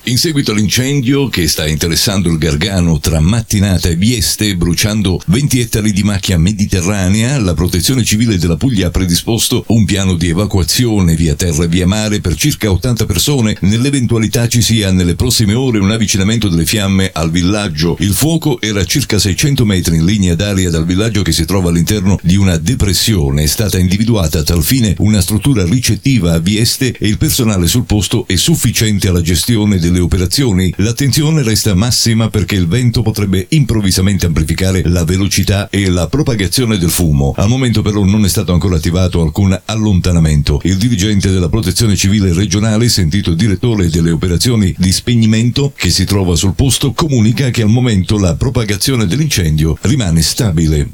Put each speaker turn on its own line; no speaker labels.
In seguito all'incendio che sta interessando il Gargano tra Mattinata e Vieste, bruciando 20 ettari di macchia mediterranea, la Protezione Civile della Puglia ha predisposto un piano di evacuazione via terra e via mare per circa 80 persone nell'eventualità ci sia nelle prossime ore un avvicinamento delle fiamme al villaggio. Il fuoco era a circa 600 metri in linea d'aria dal villaggio che si trova all'interno di una depressione. È stata individuata a tal fine una struttura ricettiva a Vieste e il personale sul posto è sufficiente alla gestione delle operazioni. L'attenzione resta massima perché il vento potrebbe improvvisamente amplificare la velocità e la propagazione del fumo. Al momento però non è stato ancora attivato alcun allontanamento. Il dirigente della Protezione Civile regionale, sentito direttore delle operazioni di spegnimento che si trova sul posto, comunica che al momento la propagazione dell'incendio rimane stabile.